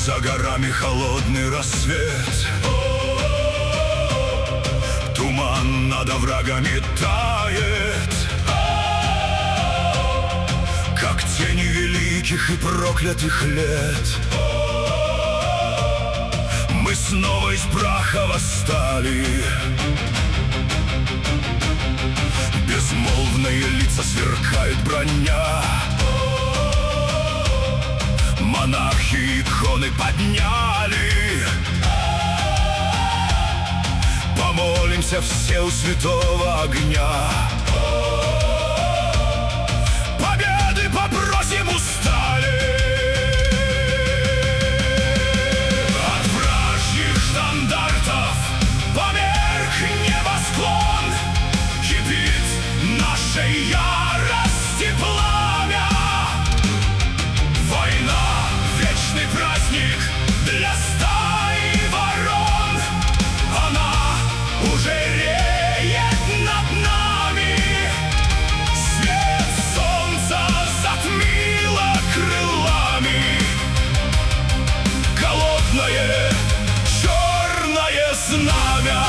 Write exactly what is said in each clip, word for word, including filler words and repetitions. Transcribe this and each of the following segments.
За горами холодный рассвет, туман над оврагами тает, как тени великих и проклятых лет. Мы снова из праха восстали, безмолвные лица сверкают броня. Монархи иконы подняли, помолимся все у святого огня. Победы попросим у стали, от вражьих штандартов померк небосклон. Кипит нашей ярости пламя. Война — вечный праздник для стаи ворон. Она уже реет над нами. Свет солнца затмило крылами. Голодное черное знамя.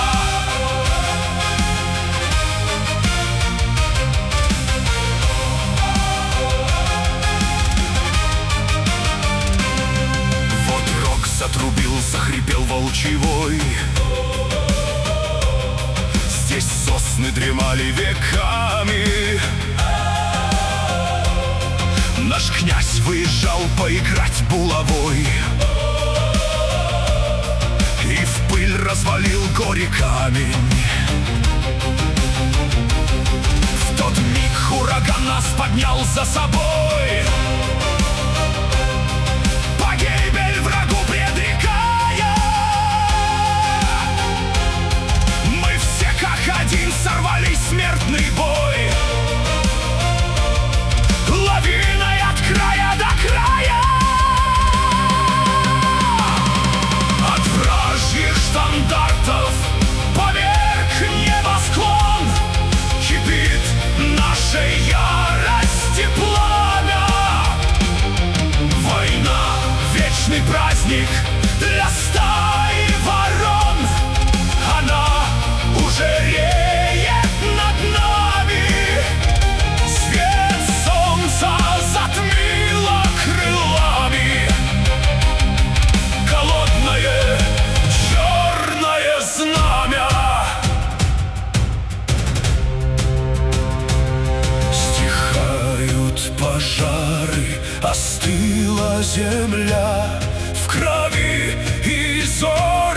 Затрубил, захрипел волчий вой. Здесь сосны дремали веками. Наш князь выезжал поиграть булавой и в пыль развалил горе камень. В тот миг ураган нас поднял за собой. Погибель врагу предрекая, мы все как один сорвались в смертный бой. Лавиной от края до края, от вражьих штандартов померк небосклон. Кипит нашей ярости пламя. Война — вечный праздник для стаи ворон. Она уже реет над нами. Свет солнца затмило крылами. Голодное черное знамя. Стихают пожары, остыла земля в крови и зор.